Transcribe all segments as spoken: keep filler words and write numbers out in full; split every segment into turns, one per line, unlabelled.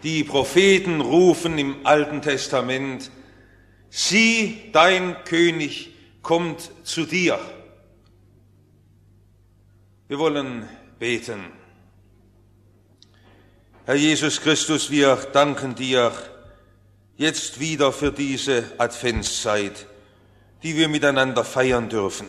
Die Propheten rufen im Alten Testament: Sieh, dein König kommt zu dir. Wir wollen beten. Herr Jesus Christus, wir danken dir jetzt wieder für diese Adventszeit, die wir miteinander feiern dürfen.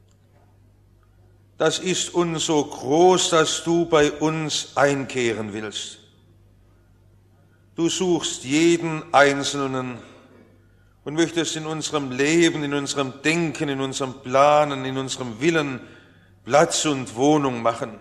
Das ist uns so groß, dass du bei uns einkehren willst. Du suchst jeden Einzelnen und möchtest in unserem Leben, in unserem Denken, in unserem Planen, in unserem Willen Platz und Wohnung machen.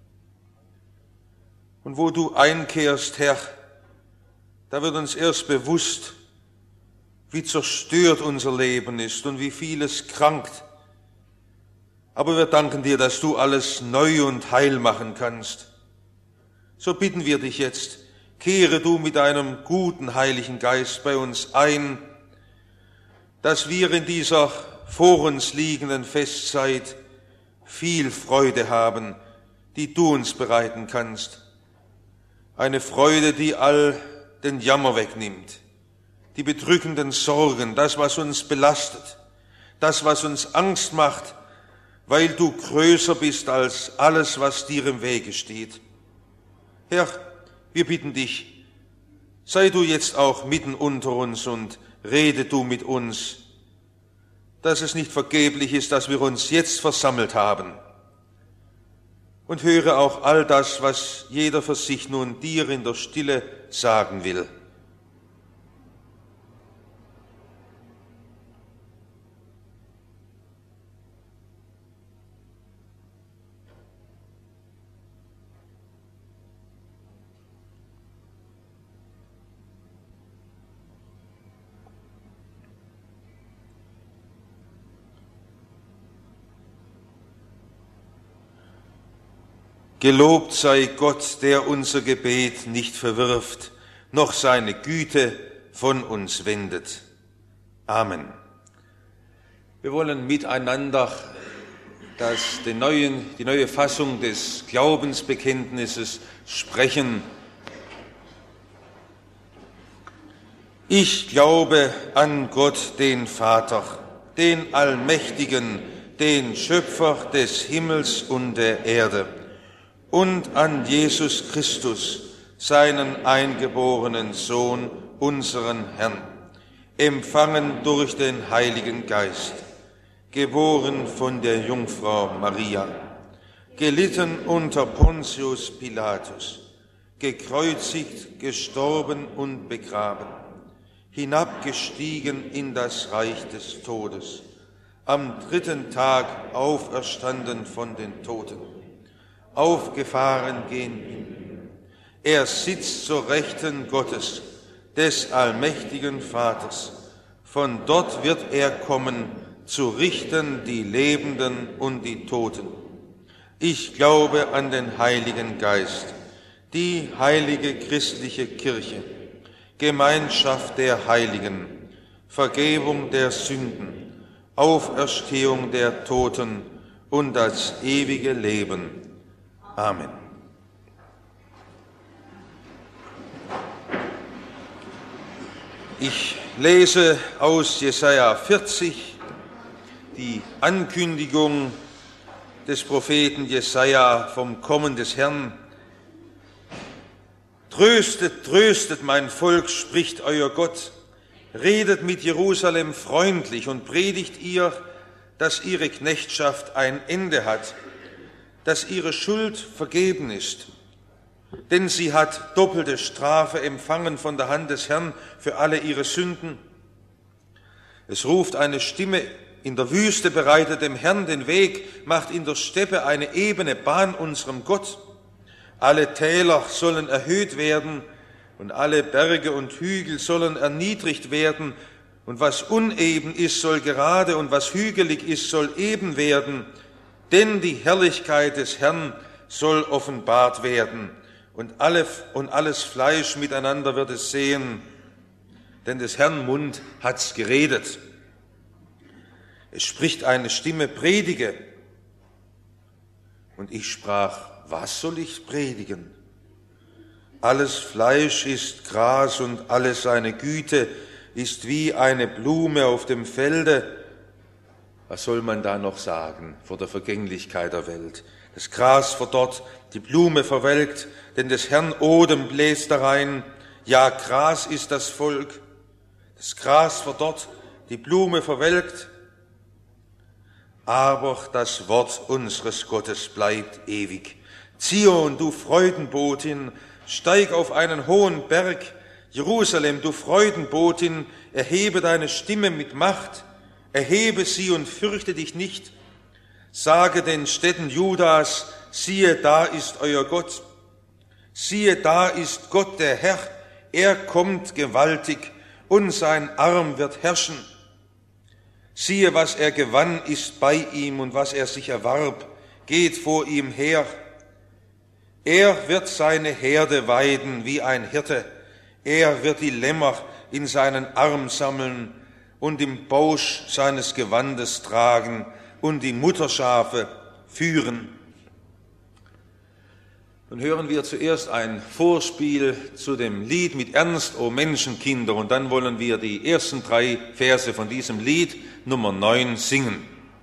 Und wo du einkehrst, Herr, da wird uns erst bewusst, wie zerstört unser Leben ist und wie vieles krankt. Aber wir danken dir, dass du alles neu und heil machen kannst. So bitten wir dich jetzt, kehre du mit deinem guten Heiligen Geist bei uns ein, dass wir in dieser vor uns liegenden Festzeit viel Freude haben, die du uns bereiten kannst. Eine Freude, die all den Jammer wegnimmt, die bedrückenden Sorgen, das, was uns belastet, das, was uns Angst macht, weil du größer bist als alles, was dir im Wege steht. Herr, wir bitten dich, sei du jetzt auch mitten unter uns und rede du mit uns, dass es nicht vergeblich ist, dass wir uns jetzt versammelt haben. Und höre auch all das, was jeder für sich nun dir in der Stille sagen will. Gelobt sei Gott, der unser Gebet nicht verwirft, noch seine Güte von uns wendet. Amen. Wir wollen miteinander das, den neuen, die neue Fassung des Glaubensbekenntnisses sprechen. Ich glaube an Gott, den Vater, den Allmächtigen, den Schöpfer des Himmels und der Erde, und an Jesus Christus, seinen eingeborenen Sohn, unseren Herrn, empfangen durch den Heiligen Geist, geboren von der Jungfrau Maria, gelitten unter Pontius Pilatus, gekreuzigt, gestorben und begraben, hinabgestiegen in das Reich des Todes, am dritten Tag auferstanden von den Toten, aufgefahren gen Himmel. Er sitzt zur Rechten Gottes, des allmächtigen Vaters. Von dort wird er kommen, zu richten die Lebenden und die Toten. Ich glaube an den Heiligen Geist, die heilige christliche Kirche, Gemeinschaft der Heiligen, Vergebung der Sünden, Auferstehung der Toten und das ewige Leben. Amen. Ich lese aus Jesaja vierzig die Ankündigung des Propheten Jesaja vom Kommen des Herrn. Tröstet, tröstet mein Volk, spricht euer Gott, redet mit Jerusalem freundlich und predigt ihr, dass ihre Knechtschaft ein Ende hat, dass ihre Schuld vergeben ist. Denn sie hat doppelte Strafe empfangen von der Hand des Herrn für alle ihre Sünden. Es ruft eine Stimme in der Wüste, bereitet dem Herrn den Weg, macht in der Steppe eine ebene Bahn unserem Gott. Alle Täler sollen erhöht werden und alle Berge und Hügel sollen erniedrigt werden. Und was uneben ist, soll gerade, und was hügelig ist, soll eben werden. Denn die Herrlichkeit des Herrn soll offenbart werden, und, alle, und alles Fleisch miteinander wird es sehen, denn des Herrn Mund hat's geredet. Es spricht eine Stimme, predige. Und ich sprach, was soll ich predigen? Alles Fleisch ist Gras und alle seine Güte ist wie eine Blume auf dem Felde. Was soll man da noch sagen vor der Vergänglichkeit der Welt? Das Gras verdorrt, die Blume verwelkt, denn des Herrn Odem bläst darein. Ja, Gras ist das Volk. Das Gras verdorrt, die Blume verwelkt. Aber das Wort unseres Gottes bleibt ewig. Zion, du Freudenbotin, steig auf einen hohen Berg. Jerusalem, du Freudenbotin, erhebe deine Stimme mit Macht. Erhebe sie und fürchte dich nicht. Sage den Städten Judas, siehe, da ist euer Gott. Siehe, da ist Gott der Herr. Er kommt gewaltig und sein Arm wird herrschen. Siehe, was er gewann, ist bei ihm und was er sich erwarb, geht vor ihm her. Er wird seine Herde weiden wie ein Hirte. Er wird die Lämmer in seinen Arm sammeln und im Bausch seines Gewandes tragen und die Mutterschafe führen. Nun hören wir zuerst ein Vorspiel zu dem Lied mit Ernst, o Menschenkinder, und dann wollen wir die ersten drei Verse von diesem Lied, Nummer neun, singen.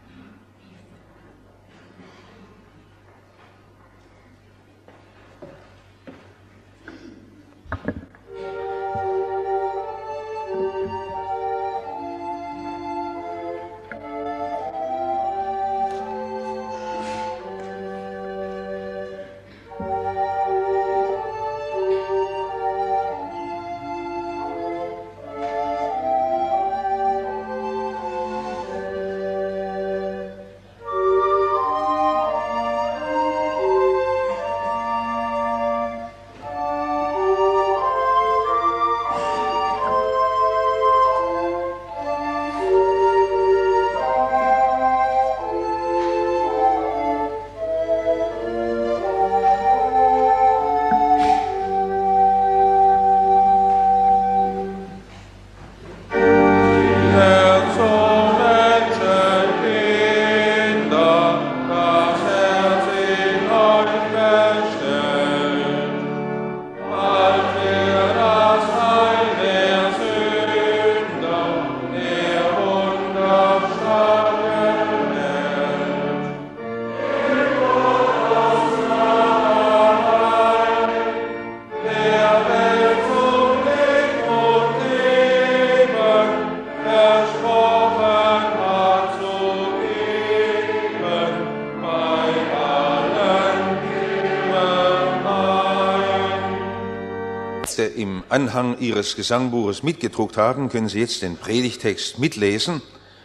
Im Anhang Ihres Gesangbuches mitgedruckt haben, können Sie jetzt den Predigtext mitlesen.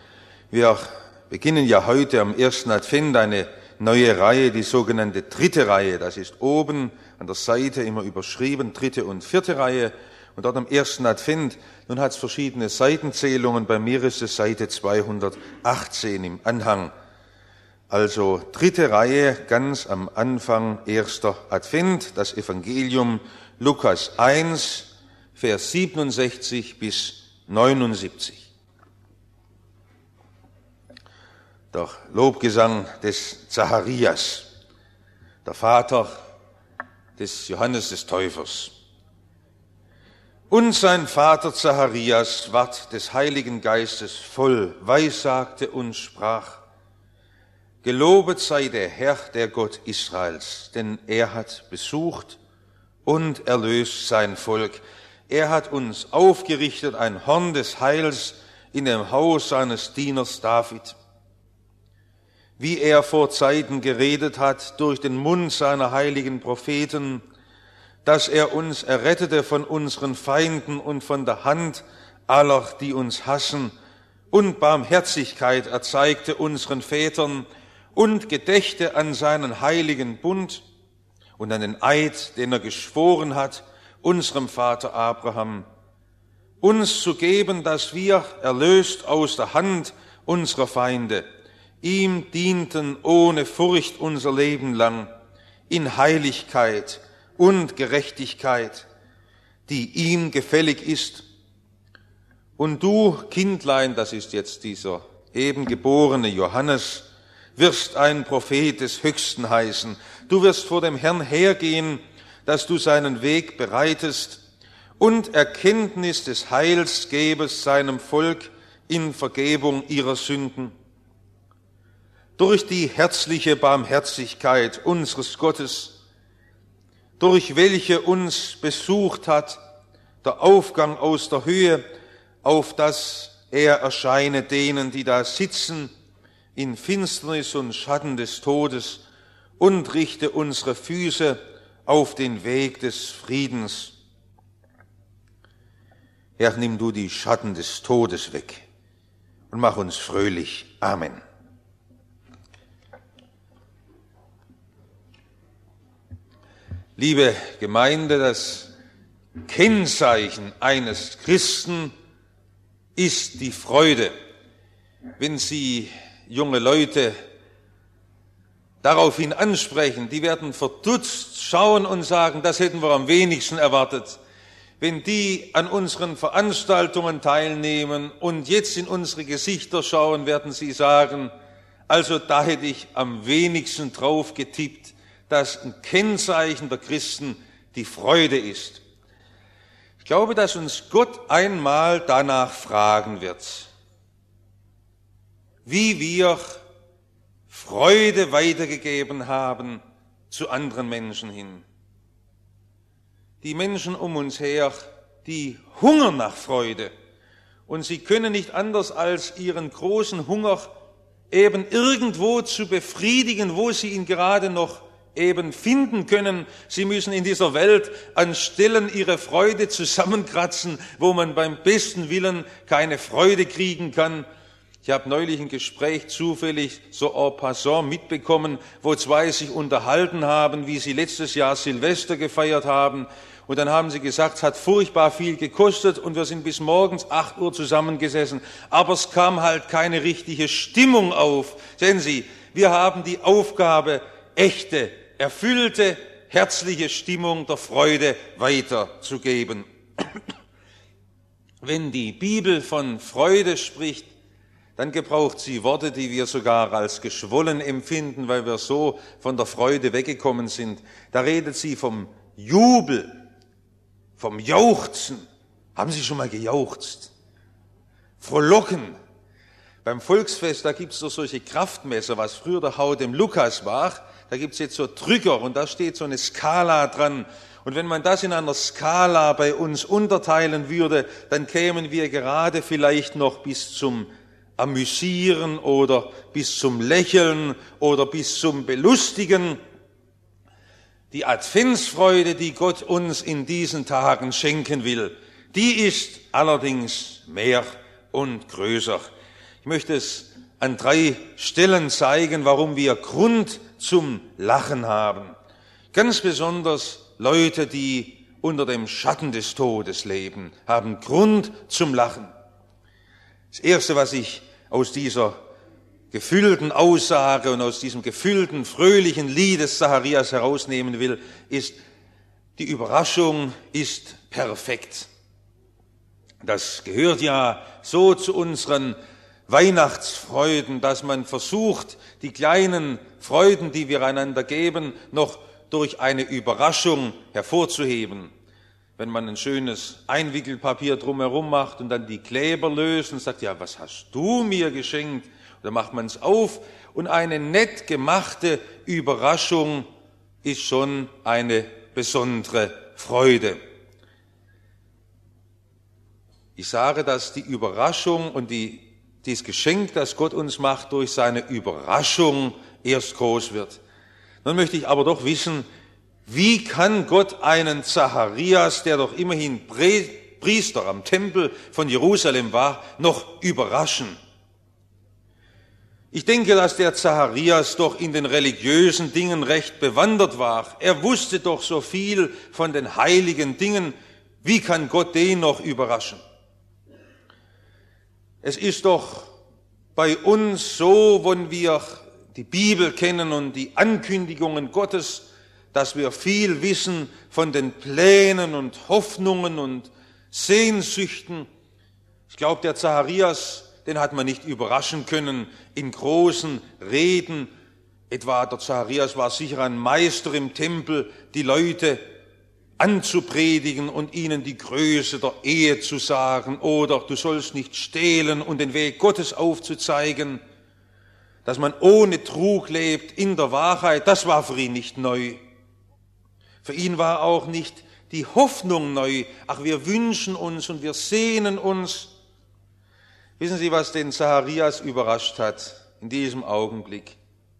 Wir beginnen ja heute am ersten Advent eine neue Reihe, die sogenannte dritte Reihe. Das ist oben an der Seite immer überschrieben, dritte und vierte Reihe. Und dort am ersten Advent, nun hat es verschiedene Seitenzählungen, bei mir ist es Seite zweihundertachtzehn im Anhang. Also dritte Reihe, ganz am Anfang, erster Advent, das Evangelium Lukas eins, Vers siebenundsechzig bis neunundsiebzig. Der Lobgesang des Zacharias, der Vater des Johannes des Täufers. Und sein Vater Zacharias ward des Heiligen Geistes voll, weissagte und sprach: Gelobet sei der Herr, der Gott Israels, denn er hat besucht und erlöst sein Volk. Er hat uns aufgerichtet ein Horn des Heils in dem Haus seines Dieners David. Wie er vor Zeiten geredet hat durch den Mund seiner heiligen Propheten, dass er uns errettete von unseren Feinden und von der Hand aller, die uns hassen, und Barmherzigkeit erzeigte unseren Vätern und gedächte an seinen heiligen Bund und an den Eid, den er geschworen hat, unserem Vater Abraham, uns zu geben, dass wir, erlöst aus der Hand unserer Feinde, ihm dienten ohne Furcht unser Leben lang, in Heiligkeit und Gerechtigkeit, die ihm gefällig ist. Und du, Kindlein, das ist jetzt dieser eben geborene Johannes, wirst ein Prophet des Höchsten heißen. Du wirst vor dem Herrn hergehen, dass du seinen Weg bereitest und Erkenntnis des Heils gebest seinem Volk in Vergebung ihrer Sünden. Durch die herzliche Barmherzigkeit unseres Gottes, durch welche uns besucht hat der Aufgang aus der Höhe, auf dass er erscheine denen, die da sitzen, in Finsternis und Schatten des Todes, und richte unsere Füße auf den Weg des Friedens. Herr, nimm du die Schatten des Todes weg und mach uns fröhlich. Amen. Liebe Gemeinde, das Kennzeichen eines Christen ist die Freude. Wenn Sie junge Leute daraufhin ansprechen, die werden verdutzt schauen und sagen, das hätten wir am wenigsten erwartet. Wenn die an unseren Veranstaltungen teilnehmen und jetzt in unsere Gesichter schauen, werden sie sagen, also da hätte ich am wenigsten drauf getippt, dass ein Kennzeichen der Christen die Freude ist. Ich glaube, dass uns Gott einmal danach fragen wird, wie wir Freude weitergegeben haben zu anderen Menschen hin. Die Menschen um uns her, die hungern nach Freude und sie können nicht anders als ihren großen Hunger eben irgendwo zu befriedigen, wo sie ihn gerade noch eben finden können. Sie müssen in dieser Welt an Stellen ihre Freude zusammenkratzen, wo man beim besten Willen keine Freude kriegen kann. Ich habe neulich ein Gespräch zufällig so en passant mitbekommen, wo zwei sich unterhalten haben, wie sie letztes Jahr Silvester gefeiert haben. Und dann haben sie gesagt, es hat furchtbar viel gekostet und wir sind bis morgens acht Uhr zusammengesessen. Aber es kam halt keine richtige Stimmung auf. Sehen Sie, wir haben die Aufgabe, echte, erfüllte, herzliche Stimmung der Freude weiterzugeben. Wenn die Bibel von Freude spricht, dann gebraucht sie Worte, die wir sogar als geschwollen empfinden, weil wir so von der Freude weggekommen sind. Da redet sie vom Jubel, vom Jauchzen. Haben Sie schon mal gejauchzt? Frohlocken. Beim Volksfest, da gibt's doch solche Kraftmesser, was früher der Hau dem Lukas war. Da gibt's jetzt so Drücker und da steht so eine Skala dran. Und wenn man das in einer Skala bei uns unterteilen würde, dann kämen wir gerade vielleicht noch bis zum Amüsieren oder bis zum Lächeln oder bis zum Belustigen. Die Adventsfreude, die Gott uns in diesen Tagen schenken will, die ist allerdings mehr und größer. Ich möchte es an drei Stellen zeigen, warum wir Grund zum Lachen haben. Ganz besonders Leute, die unter dem Schatten des Todes leben, haben Grund zum Lachen. Das Erste, was ich aus dieser gefüllten Aussage und aus diesem gefüllten, fröhlichen Lied des Zacharias herausnehmen will, ist, die Überraschung ist perfekt. Das gehört ja so zu unseren Weihnachtsfreuden, dass man versucht, die kleinen Freuden, die wir einander geben, noch durch eine Überraschung hervorzuheben. Wenn man ein schönes Einwickelpapier drumherum macht und dann die Kleber löst und sagt, ja, was hast du mir geschenkt? Dann macht man es auf und eine nett gemachte Überraschung ist schon eine besondere Freude. Ich sage, dass die Überraschung und die, dieses Geschenk, das Gott uns macht, durch seine Überraschung erst groß wird. Nun möchte ich aber doch wissen, wie kann Gott einen Zacharias, der doch immerhin Priester am Tempel von Jerusalem war, noch überraschen? Ich denke, dass der Zacharias doch in den religiösen Dingen recht bewandert war. Er wusste doch so viel von den heiligen Dingen. Wie kann Gott den noch überraschen? Es ist doch bei uns so, wenn wir die Bibel kennen und die Ankündigungen Gottes, dass wir viel wissen von den Plänen und Hoffnungen und Sehnsüchten. Ich glaube, der Zacharias, den hat man nicht überraschen können in großen Reden. Etwa der Zacharias war sicher ein Meister im Tempel, die Leute anzupredigen und ihnen die Größe der Ehe zu sagen oder du sollst nicht stehlen und den Weg Gottes aufzuzeigen, dass man ohne Trug lebt in der Wahrheit, das war für ihn nicht neu. Für ihn war auch nicht die Hoffnung neu. Ach, wir wünschen uns und wir sehnen uns. Wissen Sie, was den Zacharias überrascht hat in diesem Augenblick?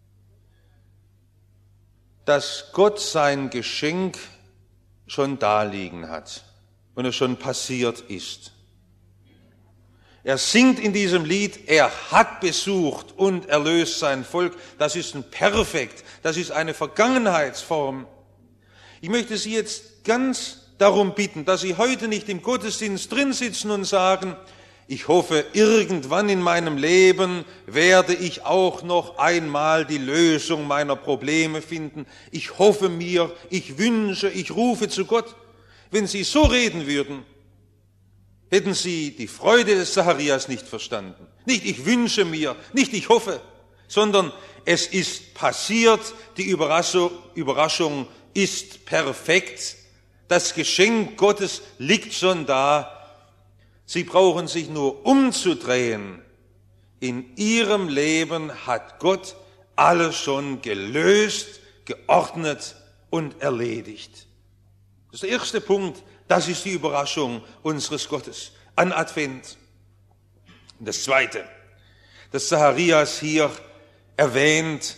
Dass Gott sein Geschenk schon daliegen hat und es schon passiert ist. Er singt in diesem Lied, er hat besucht und erlöst sein Volk. Das ist ein Perfekt, das ist eine Vergangenheitsform. Ich möchte Sie jetzt ganz darum bitten, dass Sie heute nicht im Gottesdienst drin sitzen und sagen, ich hoffe, irgendwann in meinem Leben werde ich auch noch einmal die Lösung meiner Probleme finden. Ich hoffe mir, ich wünsche, ich rufe zu Gott. Wenn Sie so reden würden, hätten Sie die Freude des Zacharias nicht verstanden. Nicht ich wünsche mir, nicht ich hoffe, sondern es ist passiert, die Überraschung, Überraschung ist perfekt, das Geschenk Gottes liegt schon da. Sie brauchen sich nur umzudrehen. In Ihrem Leben hat Gott alles schon gelöst, geordnet und erledigt. Das ist der erste Punkt, das ist die Überraschung unseres Gottes an Advent. Und das Zweite, dass Zacharias hier erwähnt,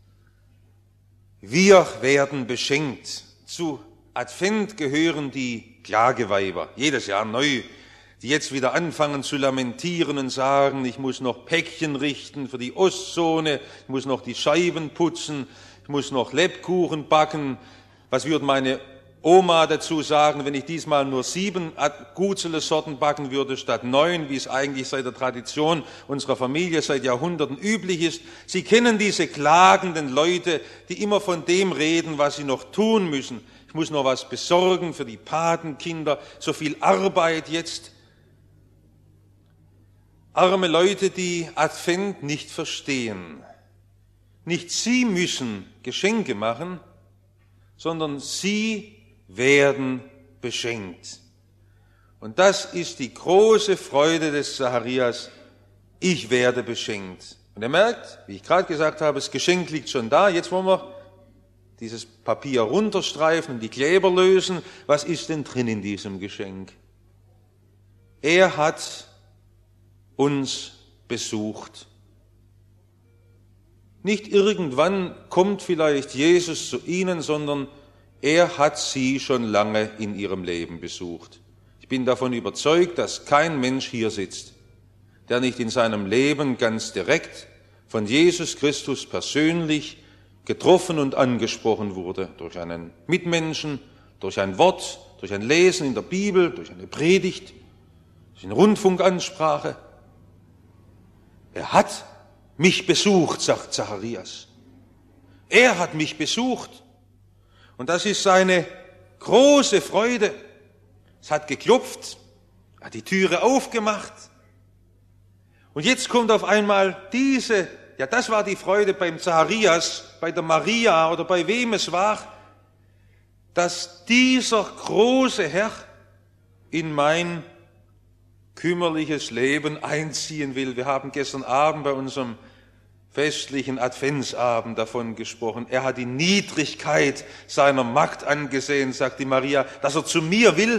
wir werden beschenkt. Zu Advent gehören die Klageweiber, jedes Jahr neu, die jetzt wieder anfangen zu lamentieren und sagen, ich muss noch Päckchen richten für die Ostzone, ich muss noch die Scheiben putzen, ich muss noch Lebkuchen backen. Was würde meine Oma dazu sagen, wenn ich diesmal nur sieben Gutzele-Sorten backen würde, statt neun, wie es eigentlich seit der Tradition unserer Familie seit Jahrhunderten üblich ist? Sie kennen diese klagenden Leute, die immer von dem reden, was sie noch tun müssen. Ich muss noch was besorgen für die Patenkinder, so viel Arbeit jetzt. Arme Leute, die Advent nicht verstehen. Nicht sie müssen Geschenke machen, sondern sie werden beschenkt. Und das ist die große Freude des Zacharias. Ich werde beschenkt. Und er merkt, wie ich gerade gesagt habe, das Geschenk liegt schon da. Jetzt wollen wir dieses Papier runterstreifen und die Kleber lösen. Was ist denn drin in diesem Geschenk? Er hat uns besucht. Nicht irgendwann kommt vielleicht Jesus zu ihnen, sondern er hat sie schon lange in ihrem Leben besucht. Ich bin davon überzeugt, dass kein Mensch hier sitzt, der nicht in seinem Leben ganz direkt von Jesus Christus persönlich getroffen und angesprochen wurde, durch einen Mitmenschen, durch ein Wort, durch ein Lesen in der Bibel, durch eine Predigt, durch eine Rundfunkansprache. Er hat mich besucht, sagt Zacharias. Er hat mich besucht. Und das ist seine große Freude. Es hat geklopft, er hat die Türe aufgemacht. Und jetzt kommt auf einmal diese, ja, das war die Freude beim Zacharias, bei der Maria oder bei wem es war, dass dieser große Herr in mein kümmerliches Leben einziehen will. Wir haben gestern Abend bei unserem festlichen Adventsabend davon gesprochen. Er hat die Niedrigkeit seiner Magd angesehen, sagt die Maria, dass er zu mir will.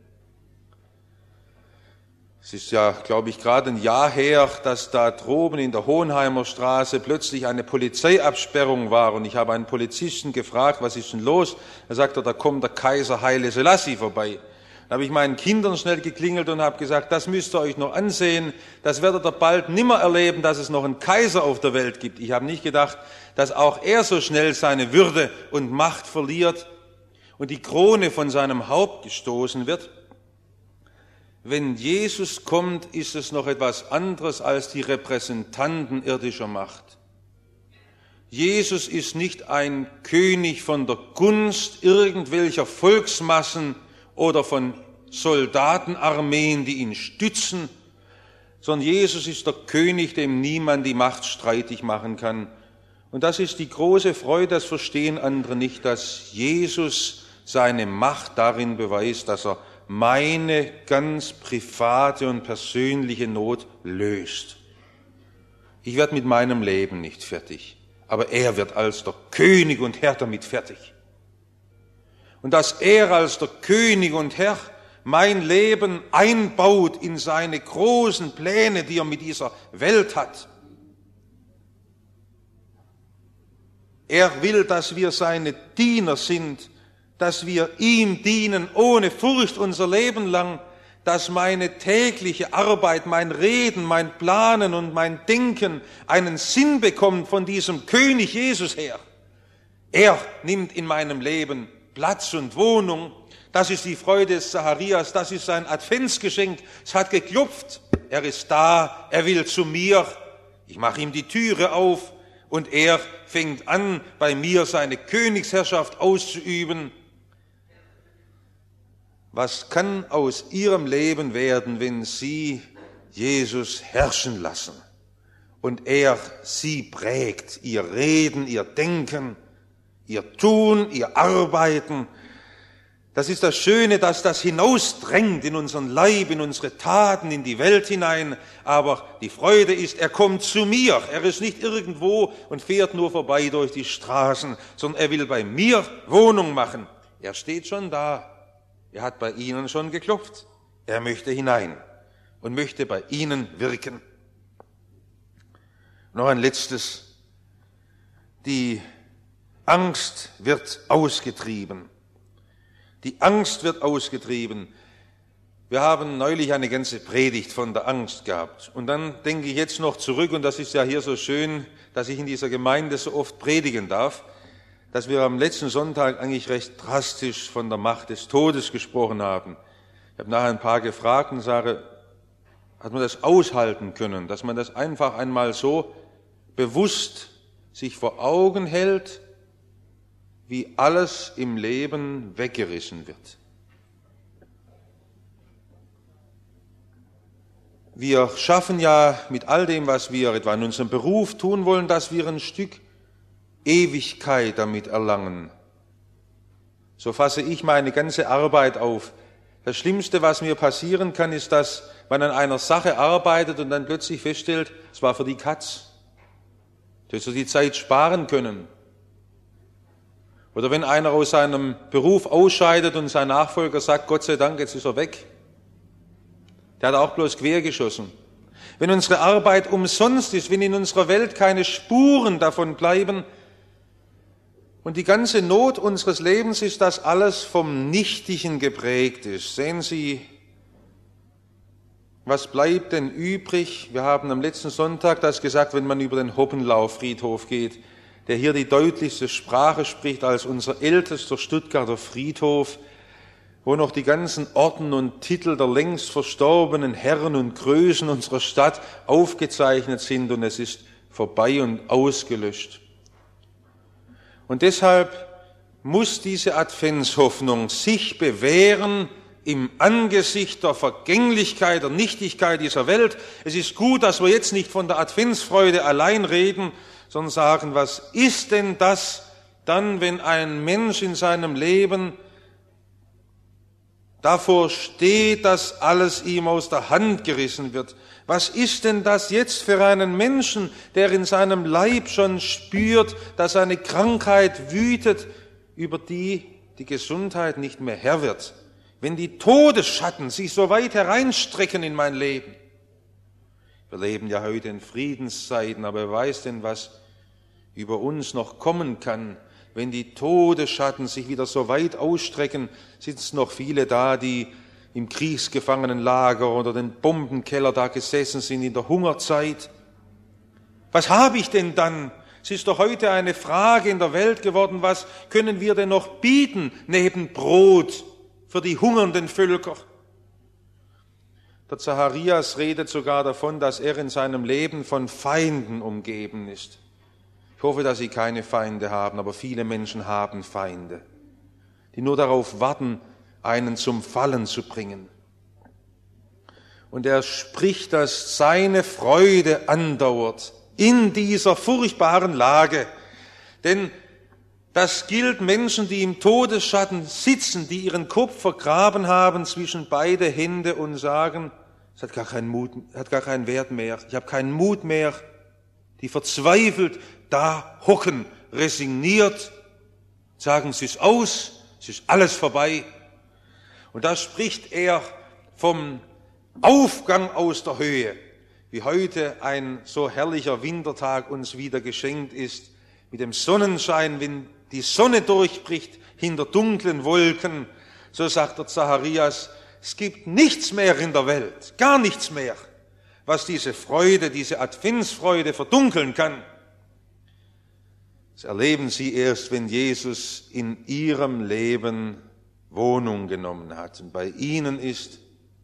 Es ist ja, glaube ich, gerade ein Jahr her, dass da droben in der Hohenheimer Straße plötzlich eine Polizeiabsperrung war. Und ich habe einen Polizisten gefragt, was ist denn los? Er sagte, da kommt der Kaiser Haile Selassie vorbei. Da habe ich meinen Kindern schnell geklingelt und habe gesagt, das müsst ihr euch noch ansehen, das werdet ihr bald nimmer erleben, dass es noch einen Kaiser auf der Welt gibt. Ich habe nicht gedacht, dass auch er so schnell seine Würde und Macht verliert und die Krone von seinem Haupt gestoßen wird. Wenn Jesus kommt, ist es noch etwas anderes als die Repräsentanten irdischer Macht. Jesus ist nicht ein König von der Gunst irgendwelcher Volksmassen oder von Soldatenarmeen, die ihn stützen, sondern Jesus ist der König, dem niemand die Macht streitig machen kann. Und das ist die große Freude, das verstehen andere nicht, dass Jesus seine Macht darin beweist, dass er meine ganz private und persönliche Not löst. Ich werde mit meinem Leben nicht fertig, aber er wird als der König und Herr damit fertig. Und dass er als der König und Herr mein Leben einbaut in seine großen Pläne, die er mit dieser Welt hat. Er will, dass wir seine Diener sind, dass wir ihm dienen ohne Furcht unser Leben lang, dass meine tägliche Arbeit, mein Reden, mein Planen und mein Denken einen Sinn bekommt von diesem König Jesus her. Er nimmt in meinem Leben Platz und Wohnung. Das ist die Freude des Zacharias, das ist sein Adventsgeschenk. Es hat geklopft, er ist da, er will zu mir. Ich mache ihm die Türe auf und er fängt an, bei mir seine Königsherrschaft auszuüben. Was kann aus Ihrem Leben werden, wenn Sie Jesus herrschen lassen und er Sie prägt, Ihr Reden, Ihr Denken, Ihr Tun, Ihr Arbeiten? Das ist das Schöne, dass das hinausdrängt in unseren Leib, in unsere Taten, in die Welt hinein. Aber die Freude ist, er kommt zu mir. Er ist nicht irgendwo und fährt nur vorbei durch die Straßen, sondern er will bei mir Wohnung machen. Er steht schon da. Er hat bei Ihnen schon geklopft. Er möchte hinein und möchte bei Ihnen wirken. Noch ein letztes. Die Angst wird ausgetrieben. Die Angst wird ausgetrieben. Wir haben neulich eine ganze Predigt von der Angst gehabt. Und dann denke ich jetzt noch zurück, und das ist ja hier so schön, dass ich in dieser Gemeinde so oft predigen darf, dass wir am letzten Sonntag eigentlich recht drastisch von der Macht des Todes gesprochen haben. Ich habe nachher ein paar gefragt und sage, hat man das aushalten können, dass man das einfach einmal so bewusst sich vor Augen hält, wie alles im Leben weggerissen wird. Wir schaffen ja mit all dem, was wir etwa in unserem Beruf tun wollen, dass wir ein Stück Ewigkeit damit erlangen. So fasse ich meine ganze Arbeit auf. Das Schlimmste, was mir passieren kann, ist, dass man an einer Sache arbeitet und dann plötzlich feststellt, es war für die Katz. Du hättest die Zeit sparen können. Oder wenn einer aus seinem Beruf ausscheidet und sein Nachfolger sagt, Gott sei Dank, jetzt ist er weg. Der hat auch bloß quer geschossen. Wenn unsere Arbeit umsonst ist, wenn in unserer Welt keine Spuren davon bleiben, und die ganze Not unseres Lebens ist, dass alles vom Nichtigen geprägt ist. Sehen Sie, was bleibt denn übrig? Wir haben am letzten Sonntag das gesagt, wenn man über den Hoppenlau-Friedhof geht, der hier die deutlichste Sprache spricht als unser ältester Stuttgarter Friedhof, wo noch die ganzen Orden und Titel der längst verstorbenen Herren und Größen unserer Stadt aufgezeichnet sind, und es ist vorbei und ausgelöscht. Und deshalb muss diese Adventshoffnung sich bewähren im Angesicht der Vergänglichkeit, der Nichtigkeit dieser Welt. Es ist gut, dass wir jetzt nicht von der Adventsfreude allein reden, sondern sagen, was ist denn das dann, wenn ein Mensch in seinem Leben davor steht, dass alles ihm aus der Hand gerissen wird? Was ist denn das jetzt für einen Menschen, der in seinem Leib schon spürt, dass eine Krankheit wütet, über die die Gesundheit nicht mehr Herr wird? Wenn die Todesschatten sich so weit hereinstrecken in mein Leben. Wir leben ja heute in Friedenszeiten, aber wer weiß denn, was über uns noch kommen kann? Wenn die Todesschatten sich wieder so weit ausstrecken, sind es noch viele da, die im Kriegsgefangenenlager oder den Bombenkeller da gesessen sind in der Hungerzeit. Was habe ich denn dann? Es ist doch heute eine Frage in der Welt geworden, was können wir denn noch bieten neben Brot für die hungernden Völker? Der Zacharias redet sogar davon, dass er in seinem Leben von Feinden umgeben ist. Ich hoffe, dass Sie keine Feinde haben, aber viele Menschen haben Feinde, die nur darauf warten, einen zum Fallen zu bringen. Und er spricht, dass seine Freude andauert in dieser furchtbaren Lage. Denn Das gilt Menschen, die im Todesschatten sitzen, die ihren Kopf vergraben haben zwischen beide Hände und sagen, es hat gar keinen Mut, hat gar keinen Wert mehr, ich habe keinen Mut mehr, die verzweifelt da hocken, resigniert, sagen, es ist aus, es ist alles vorbei. Und da spricht er vom Aufgang aus der Höhe, wie heute ein so herrlicher Wintertag uns wieder geschenkt ist, mit dem Sonnenschein, wenn die Sonne durchbricht hinter dunklen Wolken, so sagt der Zacharias, es gibt nichts mehr in der Welt, gar nichts mehr, was diese Freude, diese Adventsfreude verdunkeln kann. Das erleben Sie erst, wenn Jesus in Ihrem Leben Wohnung genommen hat und bei Ihnen ist.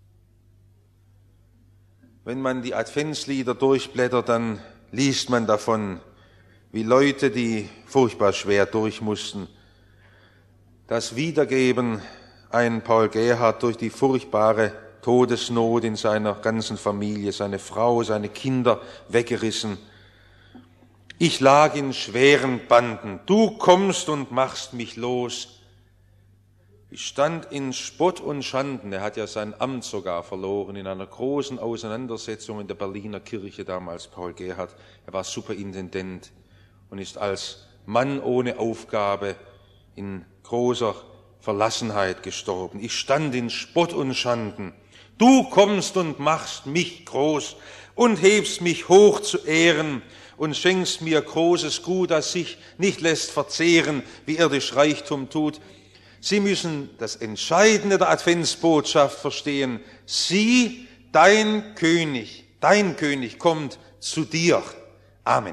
Wenn man die Adventslieder durchblättert, dann liest man davon, wie Leute, die furchtbar schwer durch mussten, das Wiedergeben, ein Paul Gerhardt durch die furchtbare Todesnot in seiner ganzen Familie, seine Frau, seine Kinder weggerissen. Ich lag in schweren Banden, du kommst und machst mich los. Ich stand in Spott und Schanden, er hat ja sein Amt sogar verloren in einer großen Auseinandersetzung in der Berliner Kirche damals, Paul Gerhardt. Er war Superintendent und ist als Mann ohne Aufgabe in großer Verlassenheit gestorben. Ich stand in Spott und Schanden. Du kommst und machst mich groß und hebst mich hoch zu Ehren und schenkst mir großes Gut, das sich nicht lässt verzehren, wie irdisch Reichtum tut. Sie müssen das Entscheidende der Adventsbotschaft verstehen. Sieh, dein König, dein König kommt zu dir. Amen.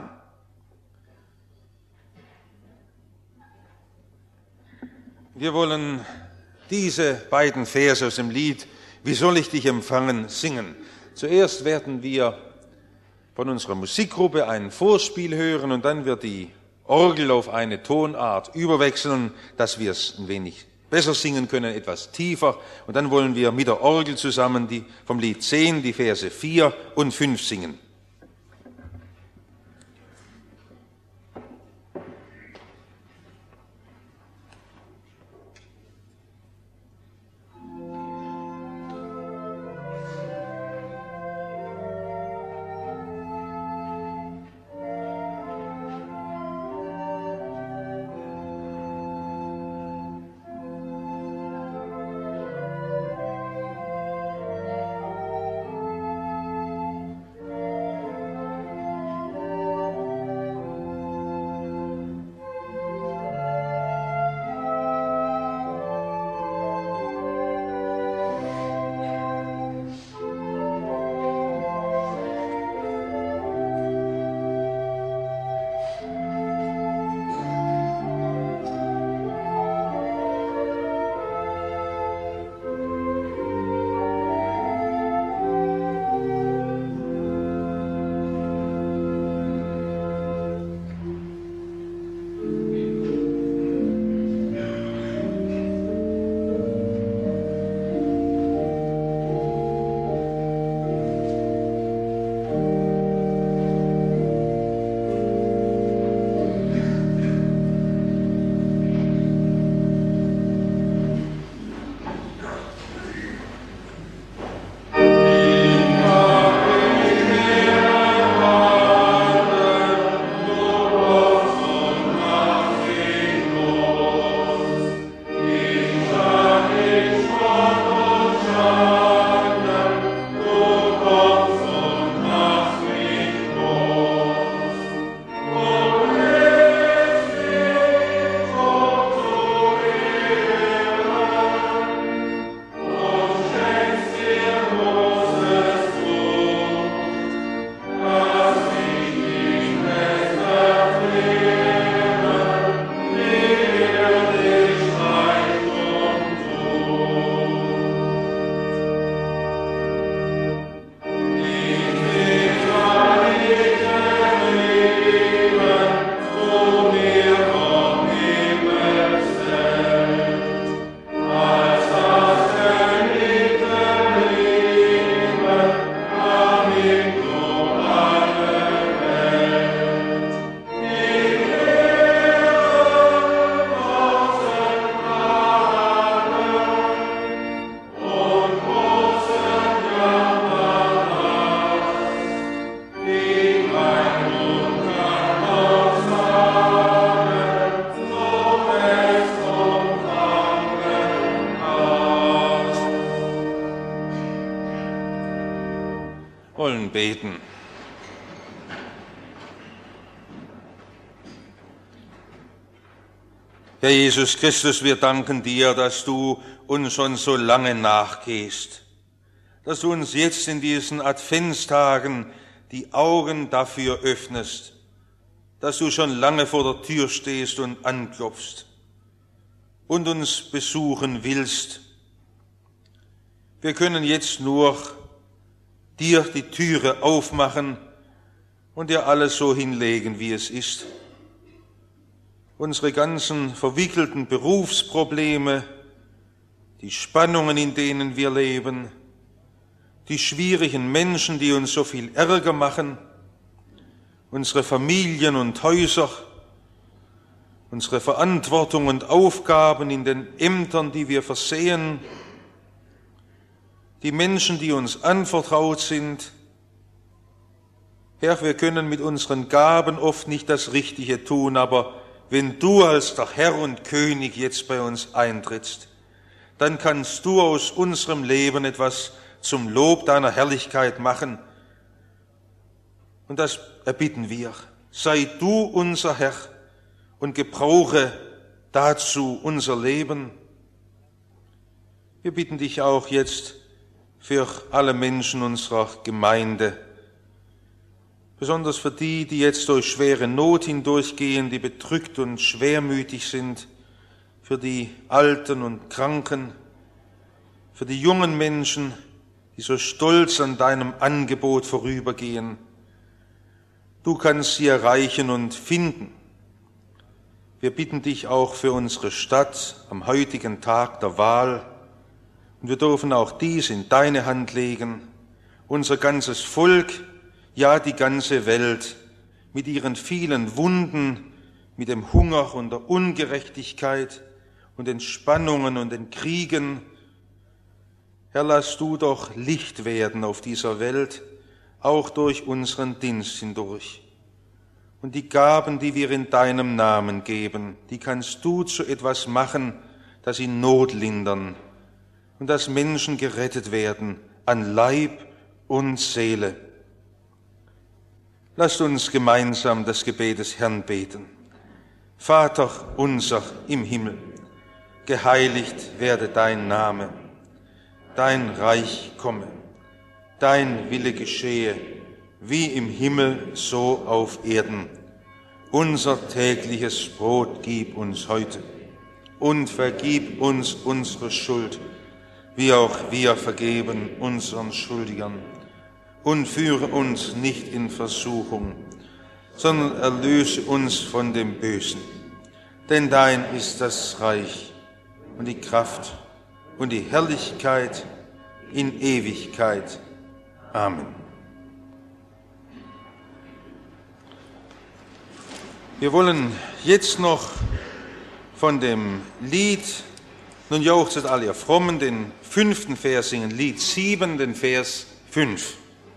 Wir wollen diese beiden Verse aus dem Lied Wie soll ich dich empfangen singen. Zuerst werden wir von unserer Musikgruppe ein Vorspiel hören und dann wird die Orgel auf eine Tonart überwechseln, dass wir es ein wenig besser singen können, etwas tiefer. Und dann wollen wir mit der Orgel zusammen die, vom Lied zehn die Verse vier und fünf singen. wollen beten. Herr Jesus Christus, wir danken dir, dass du uns schon so lange nachgehst, dass du uns jetzt in diesen Adventstagen die Augen dafür öffnest, dass du schon lange vor der Tür stehst und anklopfst und uns besuchen willst. Wir können jetzt nur dir die Türe aufmachen und dir alles so hinlegen, wie es ist. Unsere ganzen verwickelten Berufsprobleme, die Spannungen, in denen wir leben, die schwierigen Menschen, die uns so viel Ärger machen, unsere Familien und Häuser, unsere Verantwortung und Aufgaben in den Ämtern, die wir versehen, die Menschen, die uns anvertraut sind. Herr, wir können mit unseren Gaben oft nicht das Richtige tun, aber wenn du als der Herr und König jetzt bei uns eintrittst, dann kannst du aus unserem Leben etwas zum Lob deiner Herrlichkeit machen. Und das erbitten wir. Sei du unser Herr und gebrauche dazu unser Leben. Wir bitten dich auch jetzt für alle Menschen unserer Gemeinde, besonders für die, die jetzt durch schwere Not hindurchgehen, die bedrückt und schwermütig sind, für die Alten und Kranken, für die jungen Menschen, die so stolz an deinem Angebot vorübergehen. Du kannst sie erreichen und finden. Wir bitten dich auch für unsere Stadt am heutigen Tag der Wahl. Und wir dürfen auch dies in deine Hand legen, unser ganzes Volk, ja die ganze Welt mit ihren vielen Wunden, mit dem Hunger und der Ungerechtigkeit und den Spannungen und den Kriegen. Herr, lass du doch Licht werden auf dieser Welt, auch durch unseren Dienst hindurch. Und die Gaben, die wir in deinem Namen geben, die kannst du zu etwas machen, dass sie Not lindern und dass Menschen gerettet werden an Leib und Seele. Lasst uns gemeinsam das Gebet des Herrn beten. Vater unser im Himmel, geheiligt werde dein Name, dein Reich komme, dein Wille geschehe, wie im Himmel so auf Erden. Unser tägliches Brot gib uns heute und vergib uns unsere Schuld, wie auch wir vergeben unseren Schuldigern. Und führe uns nicht in Versuchung, sondern erlöse uns von dem Bösen. Denn dein ist das Reich und die Kraft und die Herrlichkeit in Ewigkeit. Amen. Wir wollen jetzt noch von dem Lied "Nun jauchzet all ihr Frommen" den fünften Vers singen, Lied sieben, den Vers fünf.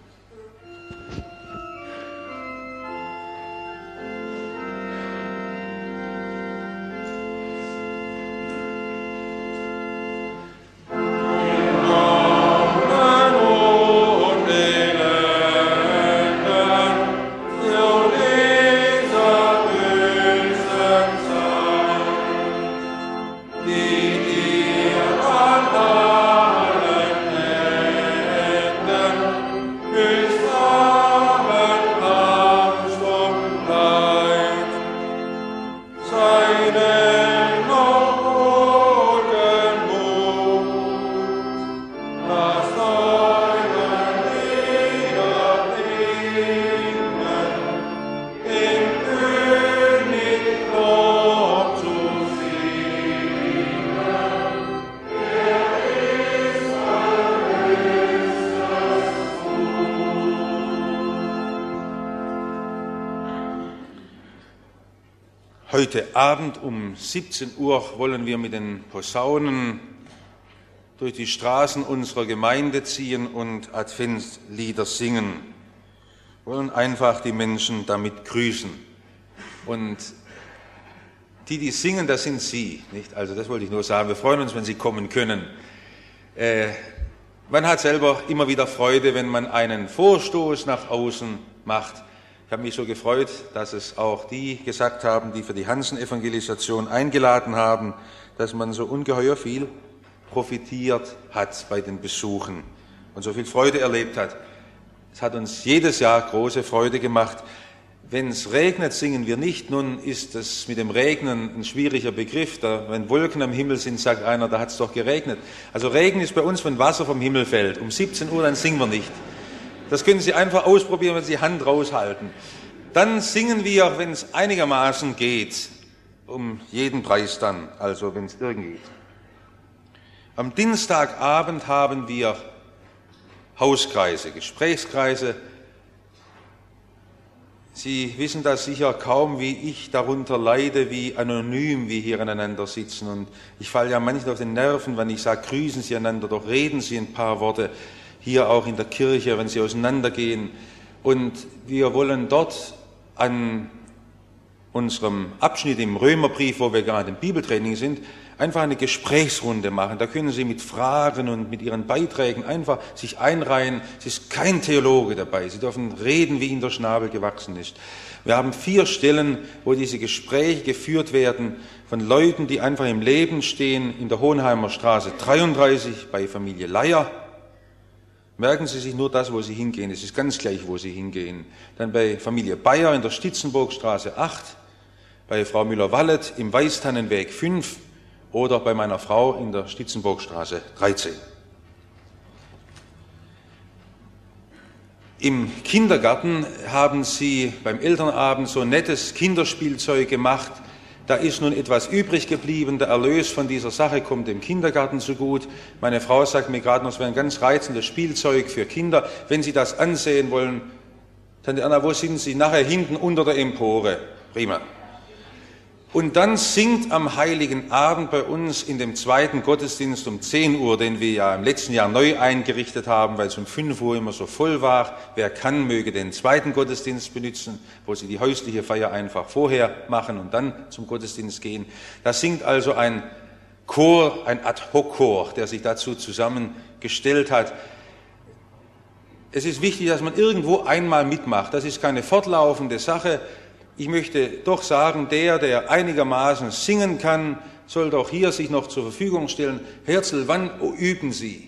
Heute Abend um siebzehn Uhr wollen wir mit den Posaunen durch die Straßen unserer Gemeinde ziehen und Adventslieder singen. Wir wollen einfach die Menschen damit grüßen. Und die, die singen, das sind Sie, nicht? Also das wollte ich nur sagen. Wir freuen uns, wenn Sie kommen können. Äh, Man hat selber immer wieder Freude, wenn man einen Vorstoß nach außen macht. Ich habe mich so gefreut, dass es auch die gesagt haben, die für die Hansen-Evangelisation eingeladen haben, dass man so ungeheuer viel profitiert hat bei den Besuchen und so viel Freude erlebt hat. Es hat uns jedes Jahr große Freude gemacht. Wenn es regnet, singen wir nicht. Nun ist das mit dem Regnen ein schwieriger Begriff. Da, wenn Wolken am Himmel sind, sagt einer, da hat es doch geregnet. Also Regen ist bei uns, wenn Wasser vom Himmel fällt. Um siebzehn Uhr, dann singen wir nicht. Das können Sie einfach ausprobieren, wenn Sie die Hand raushalten. Dann singen wir, wenn es einigermaßen geht, um jeden Preis dann, also wenn es irgend geht. Am Dienstagabend haben wir Hauskreise, Gesprächskreise. Sie wissen das sicher kaum, wie ich darunter leide, wie anonym wir hier aneinander sitzen. Und ich falle ja manchmal auf den Nerven, wenn ich sage, grüßen Sie einander, doch reden Sie ein paar Worte hier auch in der Kirche, wenn Sie auseinandergehen. Und wir wollen dort an unserem Abschnitt im Römerbrief, wo wir gerade im Bibeltraining sind, einfach eine Gesprächsrunde machen. Da können Sie mit Fragen und mit Ihren Beiträgen einfach sich einreihen. Es ist kein Theologe dabei. Sie dürfen reden, wie Ihnen der Schnabel gewachsen ist. Wir haben vier Stellen, wo diese Gespräche geführt werden von Leuten, die einfach im Leben stehen, in der Hohenheimer Straße dreiunddreißig bei Familie Leier. Merken Sie sich nur das, wo Sie hingehen. Es ist ganz gleich, wo Sie hingehen. Dann bei Familie Bayer in der Stitzenburgstraße acht, bei Frau Müller-Wallet im Weißtannenweg fünf oder bei meiner Frau in der Stitzenburgstraße dreizehn. Im Kindergarten haben Sie beim Elternabend so ein nettes Kinderspielzeug gemacht. Da ist nun etwas übrig geblieben. Der Erlös von dieser Sache kommt dem Kindergarten zugut. Meine Frau sagt mir gerade noch, es wäre ein ganz reizendes Spielzeug für Kinder. Wenn Sie das ansehen wollen, Tante Anna, wo sind Sie? Nachher hinten unter der Empore. Prima. Und dann singt am Heiligen Abend bei uns in dem zweiten Gottesdienst um zehn Uhr, den wir ja im letzten Jahr neu eingerichtet haben, weil es um fünf Uhr immer so voll war. Wer kann, möge den zweiten Gottesdienst benutzen, wo Sie die häusliche Feier einfach vorher machen und dann zum Gottesdienst gehen. Da singt also ein Chor, ein Ad-hoc-Chor, der sich dazu zusammengestellt hat. Es ist wichtig, dass man irgendwo einmal mitmacht. Das ist keine fortlaufende Sache. Ich möchte doch sagen, der, der einigermaßen singen kann, soll doch hier sich noch zur Verfügung stellen. Herzl, wann üben Sie?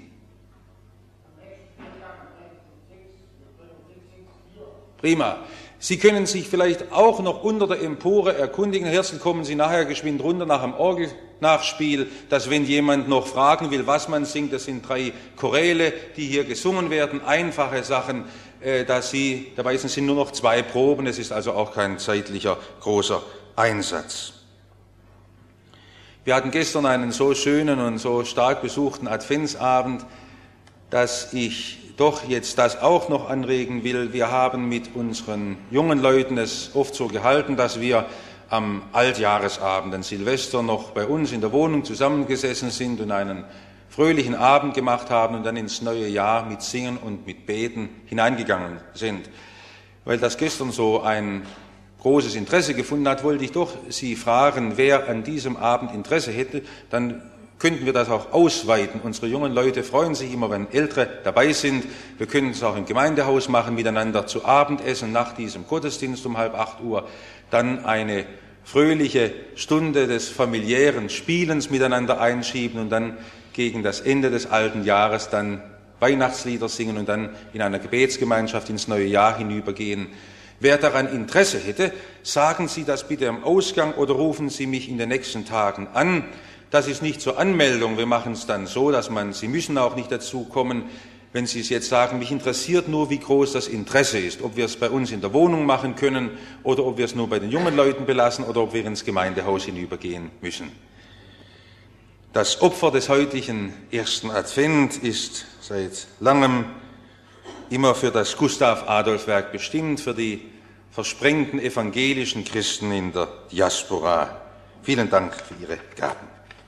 Prima. Sie können sich vielleicht auch noch unter der Empore erkundigen. Herzl, kommen Sie nachher geschwind runter nach dem Orgelnachspiel, dass wenn jemand noch fragen will, was man singt, das sind drei Choräle, die hier gesungen werden, einfache Sachen. Da Sie dabei sind, sind nur noch zwei Proben. Es ist also auch kein zeitlicher großer Einsatz. Wir hatten gestern einen so schönen und so stark besuchten Adventsabend, dass ich doch jetzt das auch noch anregen will. Wir haben mit unseren jungen Leuten es oft so gehalten, dass wir am Altjahresabend, an Silvester, noch bei uns in der Wohnung zusammengesessen sind und einen fröhlichen Abend gemacht haben und dann ins neue Jahr mit Singen und mit Beten hineingegangen sind. Weil das gestern so ein großes Interesse gefunden hat, wollte ich doch Sie fragen, wer an diesem Abend Interesse hätte, dann könnten wir das auch ausweiten. Unsere jungen Leute freuen sich immer, wenn Ältere dabei sind. Wir können es auch im Gemeindehaus machen, miteinander zu Abendessen nach diesem Gottesdienst um halb acht Uhr, dann eine fröhliche Stunde des familiären Spielens miteinander einschieben und dann gegen das Ende des alten Jahres dann Weihnachtslieder singen und dann in einer Gebetsgemeinschaft ins neue Jahr hinübergehen. Wer daran Interesse hätte, sagen Sie das bitte am Ausgang oder rufen Sie mich in den nächsten Tagen an. Das ist nicht zur Anmeldung. Wir machen es dann so, dass man, Sie müssen auch nicht dazu kommen, wenn Sie es jetzt sagen, mich interessiert nur, wie groß das Interesse ist, ob wir es bei uns in der Wohnung machen können oder ob wir es nur bei den jungen Leuten belassen oder ob wir ins Gemeindehaus hinübergehen müssen. Das Opfer des heutigen ersten Advent ist seit langem immer für das Gustav-Adolf-Werk bestimmt, für die versprengten evangelischen Christen in der Diaspora. Vielen Dank für Ihre Gaben.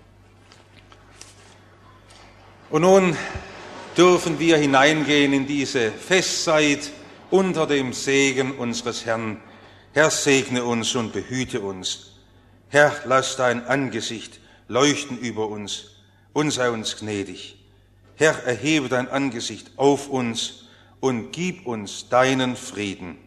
Und nun dürfen wir hineingehen in diese Festzeit unter dem Segen unseres Herrn. Herr, segne uns und behüte uns. Herr, lass dein Angesicht leuchten über uns und sei uns gnädig. Herr, erhebe dein Angesicht auf uns und gib uns deinen Frieden.